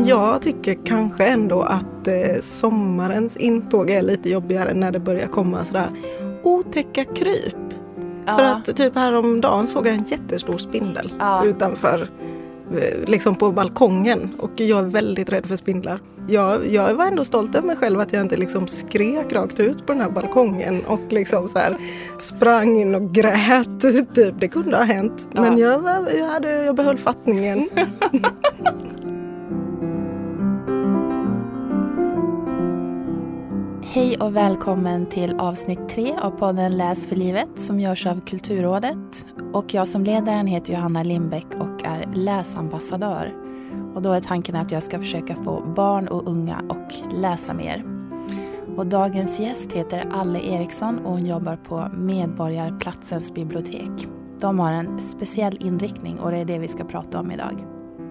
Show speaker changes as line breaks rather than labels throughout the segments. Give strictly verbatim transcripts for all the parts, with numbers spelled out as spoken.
Jag tycker kanske ändå att eh, sommarens intåg är lite jobbigare när det börjar komma sådär otäcka kryp. Ja. För att typ häromdagen såg jag en jättestor spindel ja. utanför, liksom på balkongen. Och jag är väldigt rädd för spindlar. Jag, jag var ändå stolt över mig själv att jag inte liksom skrek rakt ut på den här balkongen och liksom så här sprang in och grät. Typ. Det kunde ha hänt. Ja. Men jag, jag, hade, jag behöll fattningen.
Hej och välkommen till avsnitt tre av podden Läs för livet som görs av Kulturrådet. Och jag som ledaren heter Johanna Lindbäck och är läsambassadör. Och då är tanken att jag ska försöka få barn och unga och läsa mer. Och dagens gäst heter Alle Eriksson och hon jobbar på Medborgarplatsens bibliotek. De har en speciell inriktning och det är det vi ska prata om idag.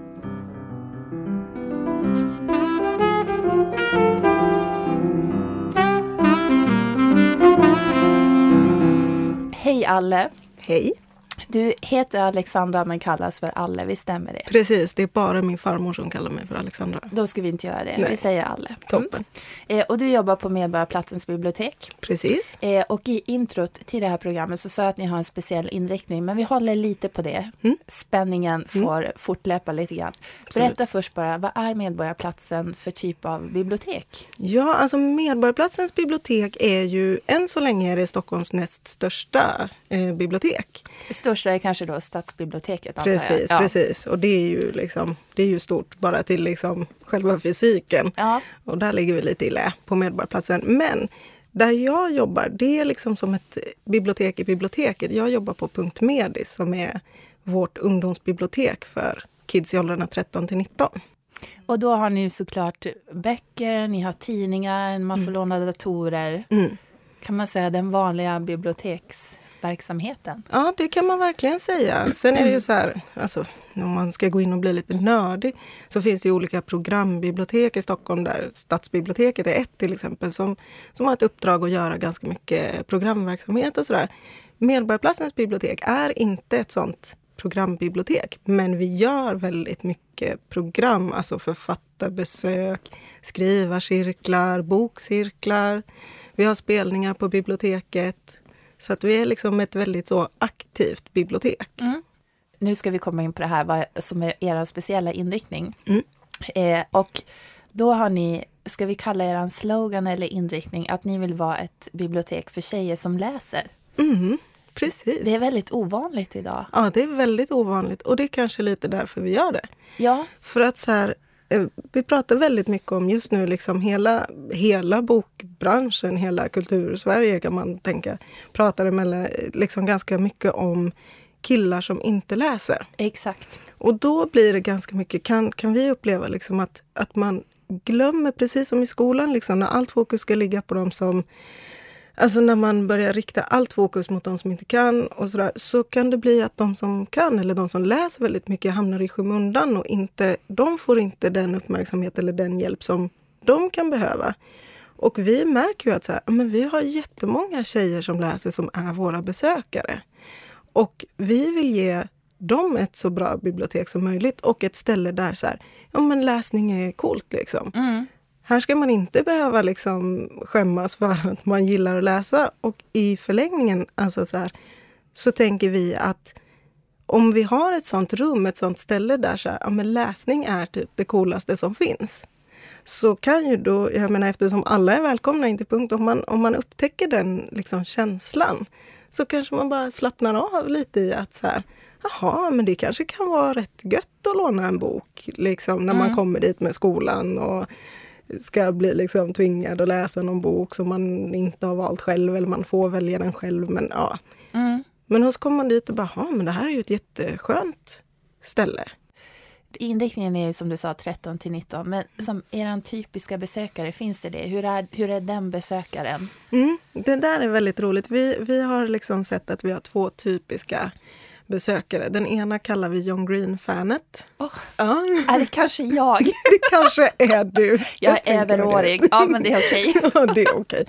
Hej Alle.
Hej.
Du heter Alexandra men kallas för Alle, vi stämmer det?
Precis, det är bara min farmor som kallar mig för Alexandra.
Då ska vi inte göra det, Nej. Vi säger Alle.
Toppen.
Mm. Eh, och du jobbar på Medborgarplatsens bibliotek.
Precis.
Eh, och i introt till det här programmet så sa jag att ni har en speciell inriktning, men vi håller lite på det. Mm. Spänningen får mm. fortlöpa lite grann. Absolut. Berätta först bara, vad är Medborgarplatsen för typ av bibliotek?
Ja, alltså Medborgarplatsens bibliotek är ju, än så länge är det Stockholms näst största eh, bibliotek.
Största är kanske då stadsbiblioteket.
Precis, ja. precis. Och det är ju liksom, det är ju stort bara till liksom själva fysiken. Ja. Och där ligger vi lite i lä på Medborgarplatsen. Men där jag jobbar, det är liksom som ett bibliotek i biblioteket. Jag jobbar på Punkt Medis som är vårt ungdomsbibliotek för kids i åldrarna tretton till nitton.
Och då har ni såklart böcker, ni har tidningar, man får mm. låna datorer. Mm. Kan man säga den vanliga biblioteks... verksamheten.
Ja, det kan man verkligen säga. Sen är det ju så här, alltså, om man ska gå in och bli lite nördig så finns det ju olika programbibliotek i Stockholm där Stadsbiblioteket är ett till exempel som, som har ett uppdrag att göra ganska mycket programverksamhet och sådär. Medborgarplatsens bibliotek är inte ett sånt programbibliotek, men vi gör väldigt mycket program, alltså författarbesök, skrivarcirklar, bokcirklar. Vi har spelningar på biblioteket. Så att vi är liksom ett väldigt så aktivt bibliotek. Mm.
Nu ska vi komma in på det här vad som är er speciella inriktning. Mm. Eh, och då har ni, ska vi kalla er slogan eller inriktning, att ni vill vara ett bibliotek för tjejer som läser.
Mm, precis.
Det är väldigt ovanligt idag.
Ja, det är väldigt ovanligt och det är kanske lite därför vi gör det. Ja. För att så här... Vi pratar väldigt mycket om just nu liksom hela, hela bokbranschen, hela kultursverige kan man tänka. Pratar emellan liksom ganska mycket om killar som inte läser.
Exakt.
Och då blir det ganska mycket, kan, kan vi uppleva liksom att, att man glömmer, precis som i skolan, liksom, när allt fokus ska ligga på dem som... Alltså när man börjar rikta allt fokus mot de som inte kan och sådär, så kan det bli att de som kan eller de som läser väldigt mycket hamnar i skymundan och inte, de får inte den uppmärksamhet eller den hjälp som de kan behöva. Och vi märker ju att så här, men vi har jättemånga tjejer som läser som är våra besökare. Och vi vill ge dem ett så bra bibliotek som möjligt och ett ställe där så här, ja men läsning är coolt liksom. Mm. Här ska man inte behöva liksom skämmas för att man gillar att läsa. Och i förlängningen alltså så, här, så tänker vi att om vi har ett sånt rum, ett sånt ställe där så här, ja, men läsning är typ det coolaste som finns. Så kan ju då, jag menar eftersom alla är välkomna in till punkt, om man, om man upptäcker den liksom känslan så kanske man bara slappnar av lite i att så här, jaha, men det kanske kan vara rätt gött att låna en bok liksom när mm. man kommer dit med skolan och ska bli liksom tvingad att läsa någon bok som man inte har valt själv eller man får välja den själv. Men ja. Mm. Men så kommer man dit och bara, ja men det här är ju ett jätteskönt ställe.
Inriktningen är ju som du sa tretton till nitton, men som eran typiska besökare, finns det det? Hur är, hur är den besökaren? Mm,
det där är väldigt roligt. Vi, vi har liksom sett att vi har två typiska besökare. Den ena kallar vi John Green-fanet.
Oh, ja. Är det kanske jag?
Det kanske är du.
Jag är överårig. Ja, men det är okej. Okay.
Ja, det är okej.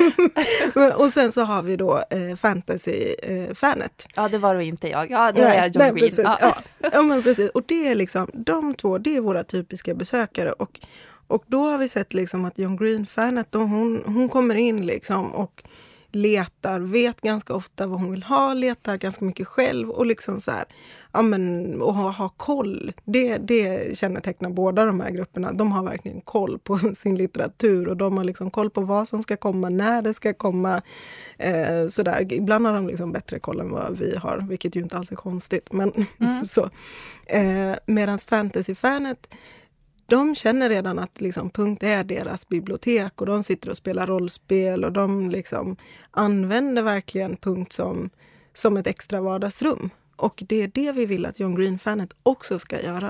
Okay. Och sen så har vi då eh, fantasy-fanet.
Ja, det var då inte jag. Ja, det är jag John
nej,
Green.
Precis,
ja.
Ja. Ja, men precis. Och det är liksom, de två, det är våra typiska besökare. Och, och då har vi sett liksom att John Green-fanet, hon, hon kommer in liksom och letar, vet ganska ofta vad hon vill ha, letar ganska mycket själv och liksom så här, ja men, och ha, ha koll. Det, det kännetecknar båda de här grupperna. De har verkligen koll på sin litteratur och de har liksom koll på vad som ska komma, när det ska komma. Eh, sådär. Ibland har de liksom bättre koll än vad vi har, vilket ju inte alls är konstigt. Men mm. så. Eh, medans fantasyfanet, de känner redan att liksom, punkt är deras bibliotek och de sitter och spelar rollspel och de liksom använder verkligen punkt som, som ett extra vardagsrum. Och det är det vi vill att John Green-fanet också ska göra.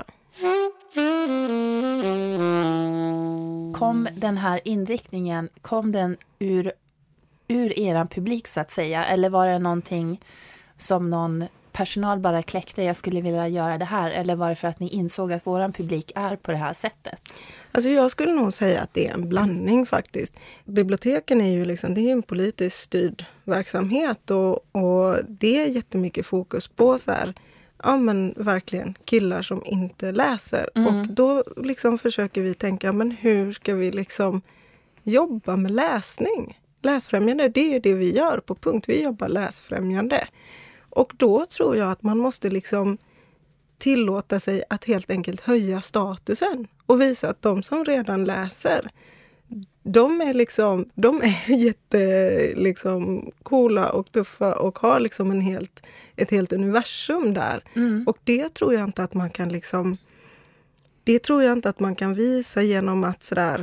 Kom den här inriktningen, kom den ur, ur eran publik så att säga? Eller var det någonting som någon personal bara kläckte, jag skulle vilja göra det här? Eller var det för att ni insåg att våran publik är på det här sättet?
Alltså jag skulle nog säga att det är en blandning faktiskt. Biblioteken är ju liksom, det är en politiskt styrd verksamhet och, och det är jättemycket fokus på så här, ja men verkligen killar som inte läser. Mm. Och då liksom försöker vi tänka, men hur ska vi liksom jobba med läsning? Läsfrämjande, det är det vi gör på punkt. Vi jobbar läsfrämjande. Och då tror jag att man måste liksom tillåta sig att helt enkelt höja statusen och visa att de som redan läser, de är liksom, de är jätte liksom coola och tuffa och har liksom en helt, ett helt universum där. Mm. Och det tror jag inte att man kan liksom, det tror jag inte att man kan visa genom att sådär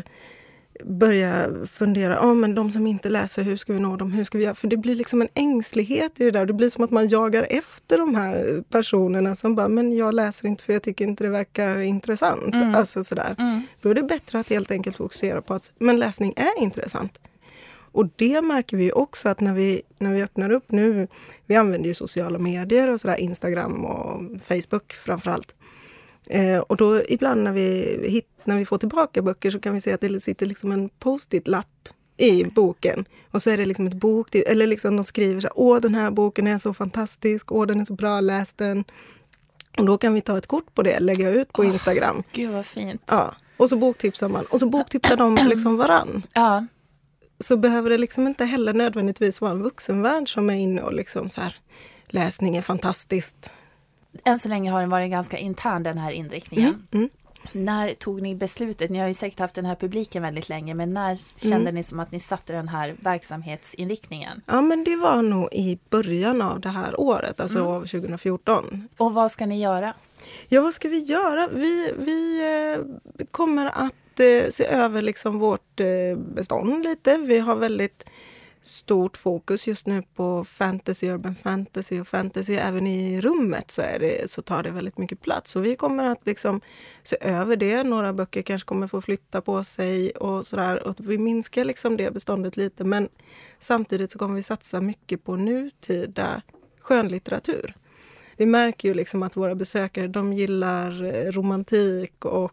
börja fundera, ja ah, men de som inte läser, hur ska vi nå dem, hur ska vi göra? För det blir liksom en ängslighet i det där. Det blir som att man jagar efter de här personerna som bara, men jag läser inte för jag tycker inte det verkar intressant. Mm. Alltså sådär. Mm. Då är det bättre att helt enkelt fokusera på att, men läsning är intressant. Och det märker vi också att när vi, när vi öppnar upp nu, vi använder ju sociala medier och sådär, Instagram och Facebook framförallt. Eh, och då ibland när vi, hit, när vi får tillbaka böcker så kan vi se att det sitter liksom en post-it-lapp i boken. Och så är det liksom ett bok, eller liksom de skriver så här, åh den här boken är så fantastisk, åh den är så bra, läs den. Och då kan vi ta ett kort på det, lägga ut på Instagram.
Oh, gud vad fint.
Ja, och så boktipsar man. Och så boktipsar de liksom varann.
Ja.
Så behöver det liksom inte heller nödvändigtvis vara en vuxenvärld som är inne och liksom så här, läsning är fantastiskt.
Än så länge har den varit ganska intern, den här inriktningen.
Mm, mm.
När tog ni beslutet? Ni har ju säkert haft den här publiken väldigt länge, men när kände
mm.
ni som att ni satte den här verksamhetsinriktningen?
Ja, men det var nog i början av det här året, alltså mm. av tjugo fjorton.
Och vad ska ni göra?
Ja, vad ska vi göra? Vi, vi eh, kommer att eh, se över liksom vårt eh, bestånd lite. Vi har väldigt stort fokus just nu på fantasy, urban fantasy och fantasy. Även i rummet så, är det, så tar det väldigt mycket plats. Så vi kommer att liksom se över det. Några böcker kanske kommer få flytta på sig och sådär. Och vi minskar liksom det beståndet lite. Men samtidigt så kommer vi satsa mycket på nutida skönlitteratur. Vi märker ju liksom att våra besökare, de gillar romantik och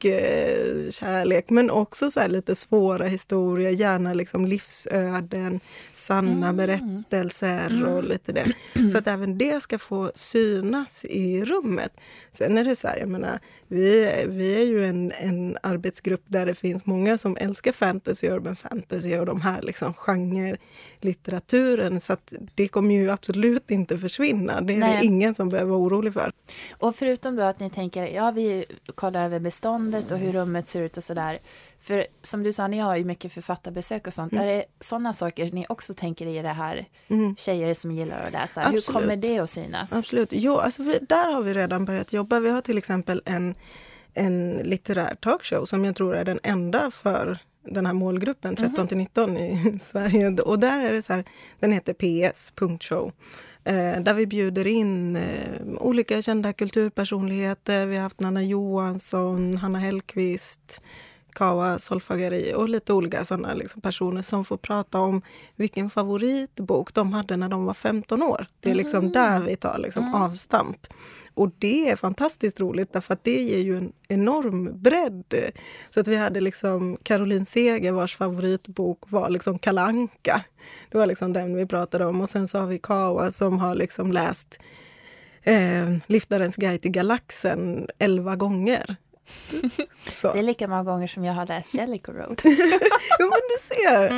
kärlek, men också så här lite svåra historier, gärna liksom livsöden, sanna mm. berättelser mm. och lite det. Så att även det ska få synas i rummet. Sen är det så här, jag menar, vi, vi är ju en, en arbetsgrupp där det finns många som älskar fantasy, urban fantasy och de här liksom genre-litteraturen, så att det kommer ju absolut inte försvinna. Det är det ingen som behöver vara orolig för.
Och förutom då att ni tänker, ja vi kollar över beståndet och hur rummet ser ut och sådär. För som du sa, ni har ju mycket författarbesök och sånt. Mm. Är det sådana saker ni också tänker i det här, mm. tjejer som gillar att läsa? Absolut. Hur kommer det att synas?
Absolut. Jo, alltså vi, där har vi redan börjat jobba. Vi har till exempel en, en litterär talkshow som jag tror är den enda för den här målgruppen tretton till nitton i Sverige. Och där är det så här, den heter P S punkt show. Eh, där vi bjuder in eh, olika kända kulturpersonligheter. Vi har haft Nanna Johansson, Hanna Hellqvist, Kawa Solfagari och lite olika sådana liksom personer som får prata om vilken favoritbok de hade när de var femton år. Det är liksom mm. där vi tar liksom mm. avstamp. Och det är fantastiskt roligt därför att det ger ju en enorm bredd. Så att vi hade liksom Caroline Seger vars favoritbok var liksom Kalle Anka. Det var liksom den vi pratade om. Och sen så har vi Kawa som har liksom läst eh, Liftarens guide till galaxen elva gånger.
Så. Det är lika många gånger som jag har läst Jellicoe Road.
Jo, men du ser.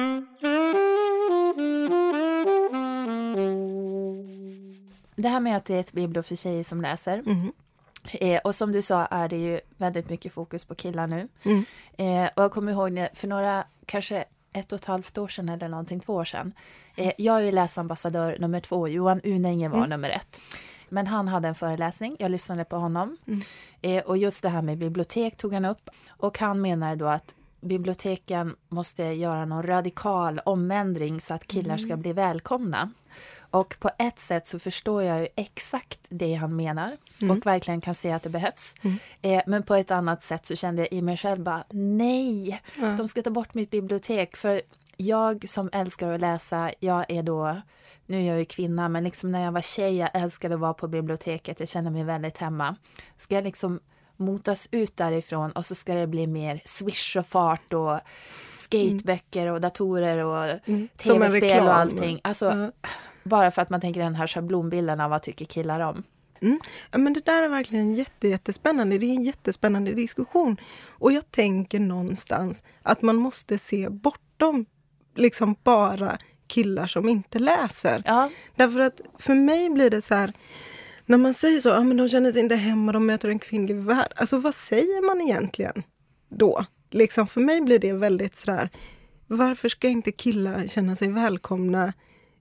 Det här med att det är ett biblo för tjejer som läser. Mm. Eh, och som du sa är det ju väldigt mycket fokus på killar nu. Mm. Eh, och jag kommer ihåg det för några, kanske ett och ett halvt år sedan eller någonting, två år sedan. Eh, jag är ju läsambassadör nummer två. Johan Unänge var mm. nummer ett. Men han hade en föreläsning, jag lyssnade på honom. Mm. Eh, och just det här med bibliotek tog han upp. Och han menar då att biblioteken måste göra någon radikal omändring så att killar mm. ska bli välkomna. Och på ett sätt så förstår jag ju exakt det han menar. Mm. Och verkligen kan se att det behövs. Mm. Eh, men på ett annat sätt så kände jag i mig själv bara, nej, mm. de ska ta bort mitt bibliotek. För jag som älskar att läsa, jag är då, nu är jag ju kvinna, men liksom när jag var tjej, jag älskade att vara på biblioteket. Jag känner mig väldigt hemma. Ska jag liksom motas ut därifrån och så ska det bli mer swish och fart och skateböcker och datorer och mm. tv-spel och allting. Alltså, mm. bara för att man tänker den här schablonbilden av vad tycker killar om.
Mm. Ja, men det där är verkligen jätte, jättespännande. Det är en jättespännande diskussion. Och jag tänker någonstans att man måste se bortom liksom bara killar som inte läser. Ja. Därför att för mig blir det så här, när man säger så, ja, men de känner sig inte hemma, de möter en kvinnlig värld. Alltså vad säger man egentligen då? Liksom för mig blir det väldigt sådär, varför ska inte killar känna sig välkomna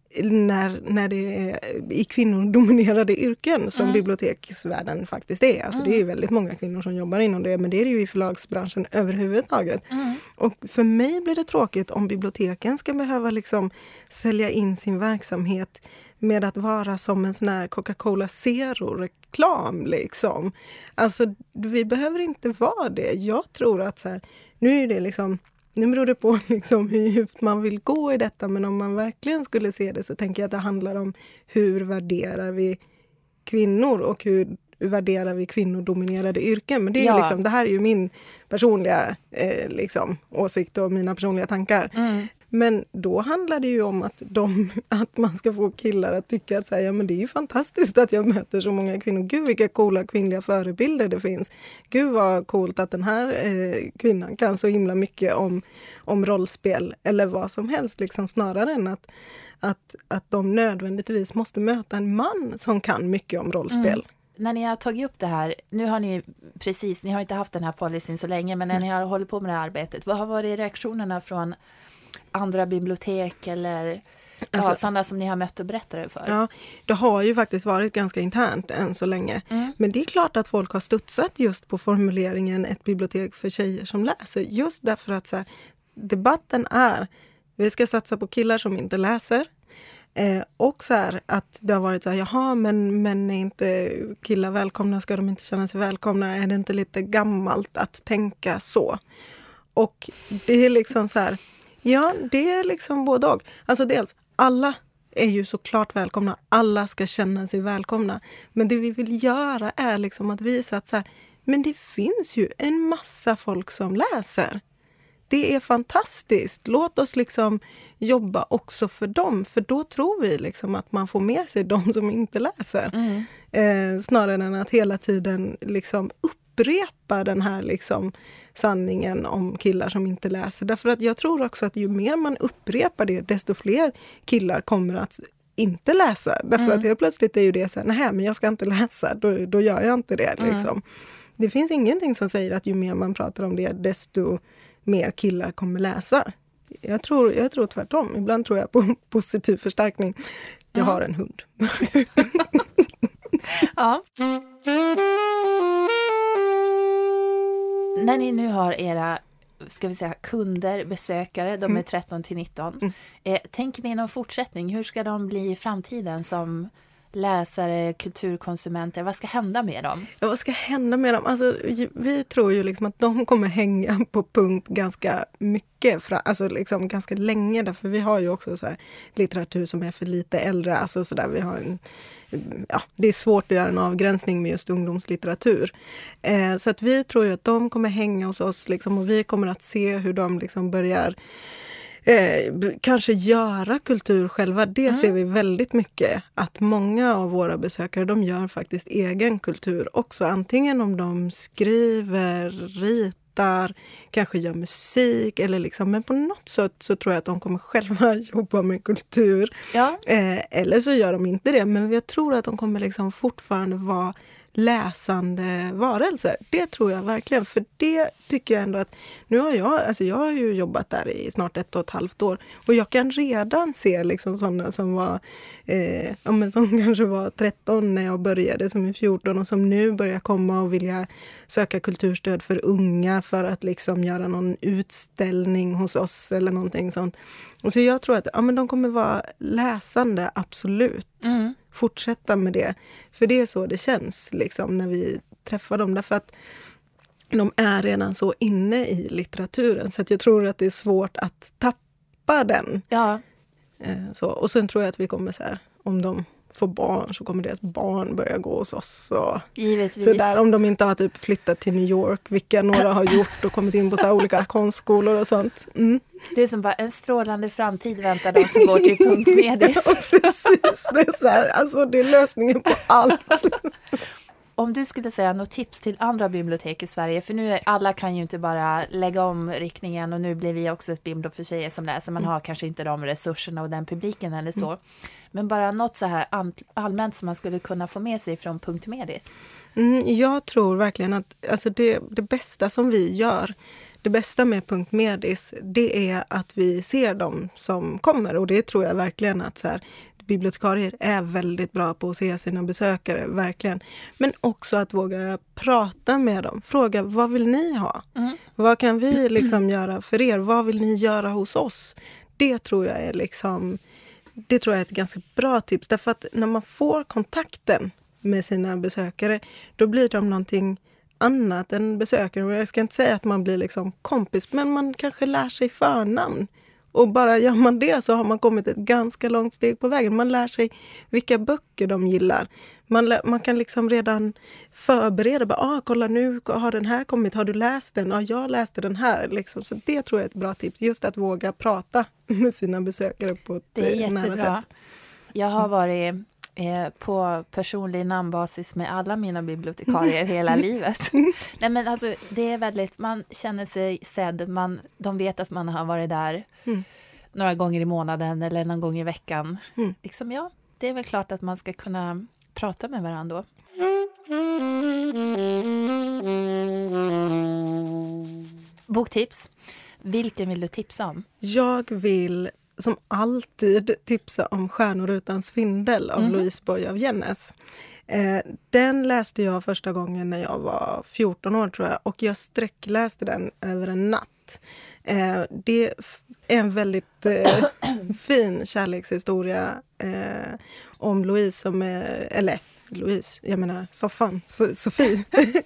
när, när det är i kvinnodominerade yrken som mm. biblioteksvärlden faktiskt är. Alltså mm. det är ju väldigt många kvinnor som jobbar inom det, men det är det ju i förlagsbranschen överhuvudtaget. Mm. Och för mig blir det tråkigt om biblioteken ska behöva liksom sälja in sin verksamhet med att vara som en sån här Coca-Cola Zero-reklam liksom. Alltså vi behöver inte vara det. Jag tror att så här, nu är det liksom, nu beror det på liksom hur djupt man vill gå i detta, men om man verkligen skulle se det så tänker jag att det handlar om hur värderar vi kvinnor och hur värderar vi kvinnodominerade yrken. Men det, är ja. liksom, det här är ju min personliga eh, liksom, åsikt och mina personliga tankar. Mm. Men då handlar det ju om att, de, att man ska få killar att tycka att säga, ja, men det är ju fantastiskt att jag möter så många kvinnor. Gud vilka coola kvinnliga förebilder det finns. Gud vad coolt att den här eh, kvinnan kan så himla mycket om, om rollspel eller vad som helst. Liksom, snarare än att, att, att de nödvändigtvis måste möta en man som kan mycket om rollspel. Mm.
När ni har tagit upp det här, nu har ni precis, ni har inte haft den här policyn så länge, men när ni har hållit på med det här arbetet, vad har varit reaktionerna från andra bibliotek eller alltså, ja, sådana som ni har mött och berättat för?
Ja, det har ju faktiskt varit ganska internt än så länge. Mm. Men det är klart att folk har studsat just på formuleringen ett bibliotek för tjejer som läser. Just därför att så här, debatten är, vi ska satsa på killar som inte läser. Eh, och så här att det har varit så här, jaha, men, men är inte killar välkomna, ska de inte känna sig välkomna? Är det inte lite gammalt att tänka så? Och det är liksom så här, ja, det är liksom både och. Alltså dels, alla är ju såklart välkomna. Alla ska känna sig välkomna. Men det vi vill göra är liksom att visa att så här, men det finns ju en massa folk som läser. Det är fantastiskt. Låt oss liksom jobba också för dem. För då tror vi liksom att man får med sig de som inte läser. Mm. Eh, snarare än att hela tiden liksom upprepa den här liksom sanningen om killar som inte läser. Därför att jag tror också att ju mer man upprepar det, desto fler killar kommer att inte läsa. Därför mm. att helt plötsligt är ju det så här, nej men jag ska inte läsa, då, då gör jag inte det. Liksom. Mm. Det finns ingenting som säger att ju mer man pratar om det, desto mer killar kommer läsa. Jag tror, jag tror tvärtom. Ibland tror jag på positiv förstärkning. Jag mm. har en hund.
Ja. När ni nu har era, ska vi säga, kunder, besökare, de är mm. tretton till nitton. Mm. Eh, tänker ni någon fortsättning? Hur ska de bli i framtiden som läsare, kulturkonsumenter? Vad ska hända med dem?
Ja, vad ska hända med dem? Alltså, vi tror ju liksom att de kommer hänga på punkt ganska mycket, fra, alltså liksom ganska länge, därför vi har ju också så här litteratur som är för lite äldre, alltså så där vi har en, ja, det är svårt att göra en avgränsning med just ungdomslitteratur. Eh, så att vi tror ju att de kommer hänga hos oss liksom, och vi kommer att se hur de liksom börjar Eh, kanske göra kultur själva, det mm. ser vi väldigt mycket. Att många av våra besökare, de gör faktiskt egen kultur också. Antingen om de skriver, ritar, kanske gör musik. Eller liksom, men på något sätt så tror jag att de kommer själva jobba med kultur.
Ja.
Eh, eller så gör de inte det. Men jag tror att de kommer liksom fortfarande vara läsande varelser. Det tror jag verkligen. För det tycker jag ändå att nu har jag, alltså jag har ju jobbat där i snart ett och ett halvt år. Och jag kan redan se liksom sådana som var eh, ja, men som kanske var tretton när jag började, som är fjorton och som nu börjar komma och vilja söka kulturstöd för unga för att liksom göra någon utställning hos oss eller någonting sånt. Och så jag tror att ja, men de kommer vara läsande, absolut. Mm. Fortsätta med det. För det är så det känns liksom, när vi träffar dem. Därför att de är redan så inne i litteraturen. Så att jag tror att det är svårt att tappa den.
Ja.
Eh, så. Och sen tror jag att vi kommer så här, om de får barn så kommer deras barn börja gå hos oss. Och
givetvis.
Så där, om de inte har typ flyttat till New York, vilka några har gjort och kommit in på så här olika konstskolor och sånt. Mm.
Det är som bara en strålande framtid väntar de som går till Punkt Medis.
Ja, precis. Det är så här, alltså det är lösningen på allt.
Om du skulle säga något tips till andra bibliotek i Sverige, för nu är, alla kan ju inte bara lägga om riktningen och nu blir vi också ett bibliotek för tjejer som läser. Man mm. har kanske inte de resurserna och den publiken eller så. Mm. Men bara något så här allmänt som man skulle kunna få med sig från Punkt Medis.
Mm, jag tror verkligen att alltså det, det bästa som vi gör, det bästa med Punkt Medis, det är att vi ser dem som kommer. Och det tror jag verkligen att så här, bibliotekarier är väldigt bra på att se sina besökare, verkligen. Men också att våga prata med dem. Fråga, vad vill ni ha? Mm. Vad kan vi liksom göra för er? Vad vill ni göra hos oss? Det tror jag är liksom, det tror jag är ett ganska bra tips. Därför att när man får kontakten med sina besökare, då blir de någonting annat än besökare. Och jag ska inte säga att man blir liksom kompis, men man kanske lär sig förnamn. Och bara gör man det så har man kommit ett ganska långt steg på vägen. Man lär sig vilka böcker de gillar. Man, lär, man kan liksom redan förbereda. Bara, ah, kolla nu har den här kommit. Har du läst den? Ja, ah, jag läste den här. Liksom. Så det tror jag är ett bra tips. Just att våga prata med sina besökare på ett nära sätt.
Det är jättebra. Jag har varit eh, på personlig namnbasis med alla mina bibliotekarier hela livet. Nej, men alltså, det är väldigt, man känner sig sedd. Man, de vet att man har varit där mm. några gånger i månaden eller någon gång i veckan. Mm. Liksom, ja, det är väl klart att man ska kunna prata med varandra då. Boktips. Vilken vill du tipsa om? Jag vill som alltid tipsa om Stjärnor utan svindel av mm. Louise Boye av Jennes. Eh, den läste jag första gången när jag var fjorton år tror jag. Och jag sträckläste den över en natt. Eh, det är en väldigt eh, fin kärlekshistoria eh, om Louise som är, eller Louise, jag menar soffan, so- Sofie,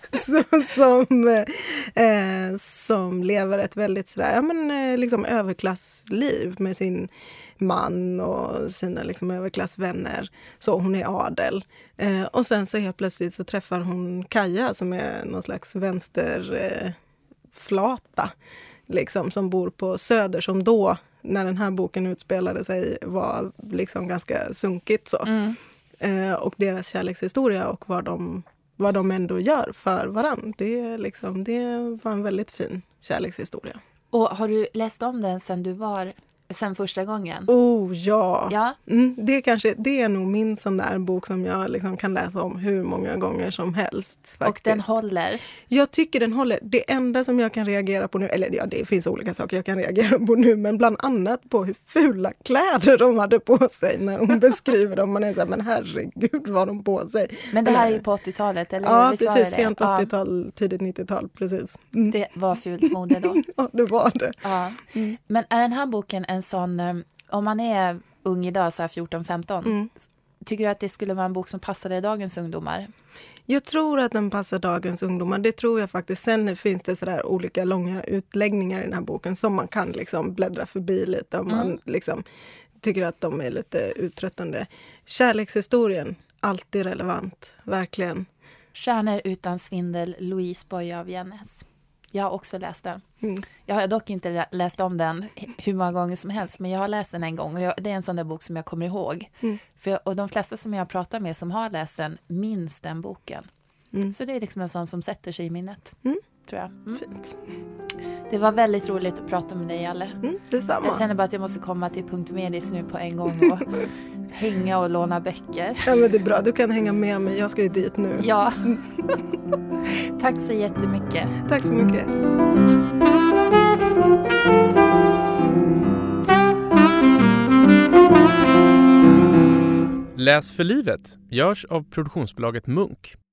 som, eh, som lever ett väldigt sådär, ja, men, eh, liksom överklassliv med sin man och sina liksom, överklassvänner. Så hon är adel. Eh, och sen så helt plötsligt så träffar hon Kaja som är någon slags vänsterflata. Eh, liksom, som bor på Söder, som då, när den här boken utspelade sig, var liksom ganska sunkigt så. Mm. Eh, och deras kärlekshistoria och vad de, vad de ändå gör för varann. Det, liksom, det var en väldigt fin kärlekshistoria. Och har du läst om den sen du var, sen första gången?
Oh ja!
ja?
Mm, det, kanske, det är nog min sån där bok som jag liksom kan läsa om hur många gånger som helst. Faktiskt.
Och den håller?
Jag tycker den håller. Det enda som jag kan reagera på nu, eller ja, det finns olika saker jag kan reagera på nu, men bland annat på hur fula kläder de hade på sig när hon beskriver dem. Man är så här, men herregud vad de på sig.
Men det här är ju på åttiotalet, eller?
Ja, precis. Sent åttiotal, ja. Tidigt nittiotal, precis. Mm.
Det var fult mode då.
Ja, det var det.
Ja. Mm. Men är den här boken en sån, om man är ung idag, så här fjorton femton, mm. tycker du att det skulle vara en bok som passade dagens ungdomar?
Jag tror att den passar dagens ungdomar. Det tror jag faktiskt. Sen finns det sådär olika långa utläggningar i den här boken som man kan liksom bläddra förbi lite om mm. man liksom tycker att de är lite uttröttande. Kärlekshistorien, alltid relevant, verkligen.
Stjärnor utan svindel, Louise Boye av Jennes. Jag har också läst den.
Mm.
Jag har dock inte läst om den hur många gånger som helst, men jag har läst den en gång och jag, det är en sån där bok som jag kommer ihåg.
Mm.
För, och de flesta som jag pratar med som har läst den minns den boken.
Mm.
Så det är liksom en sån som sätter sig i minnet,
Mm.
tror jag. Mm.
Fint.
Det var väldigt roligt att prata med dig, Alle.
Mm, detsamma.
Jag känner bara att jag måste komma till Punkt Medis nu på en gång och hänga och låna böcker.
Ja, men det är bra, du kan hänga med mig. Jag ska ju dit nu.
Ja. Tack så jättemycket.
Tack så mycket.
Läs för livet görs av produktionsbolaget Munk.